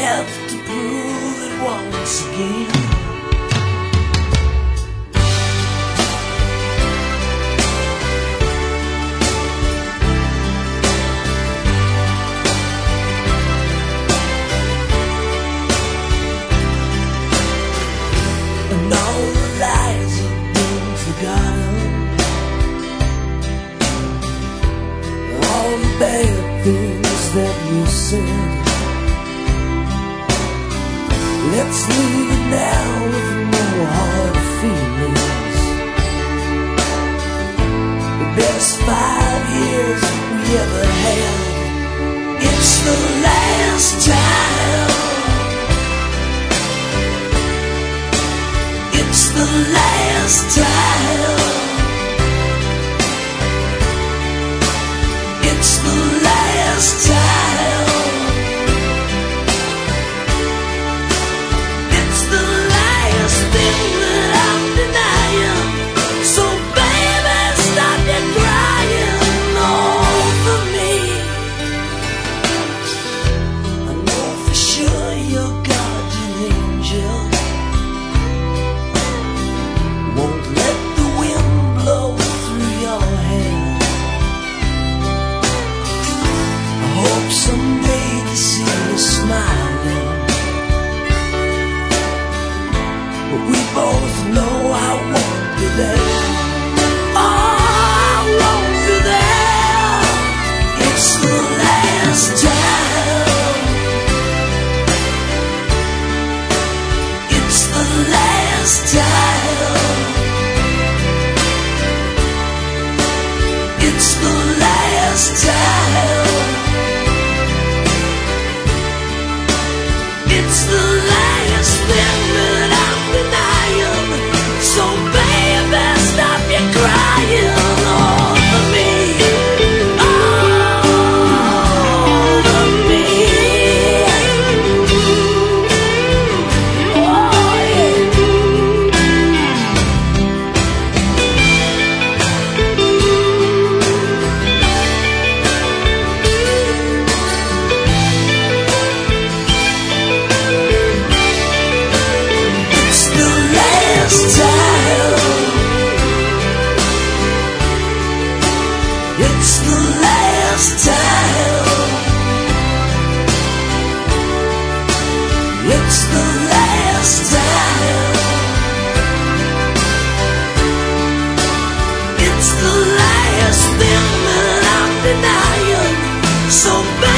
have to prove it once again. And all the lies have been forgotten, all the bad things that you said. Let's leave it now with no hard feelings. The best 5 years we ever had. It's the last time. It's the last time. It's the last time. It's the last thing that I'm denying. So baby, stop your crying over me. I know for sure your guardian angel won't let the wind blow through your hair. I hope someday to see you smiling, but we both know I won't be there. Oh, I won't be there. It's the last time. It's the last time. It's the last time. It's the last thing that I'm denying. So baby, stop your crying over me. Over me. Oh, yeah. It's the last time. It's the last time. It's the last time. It's the last thing that I'm denying. So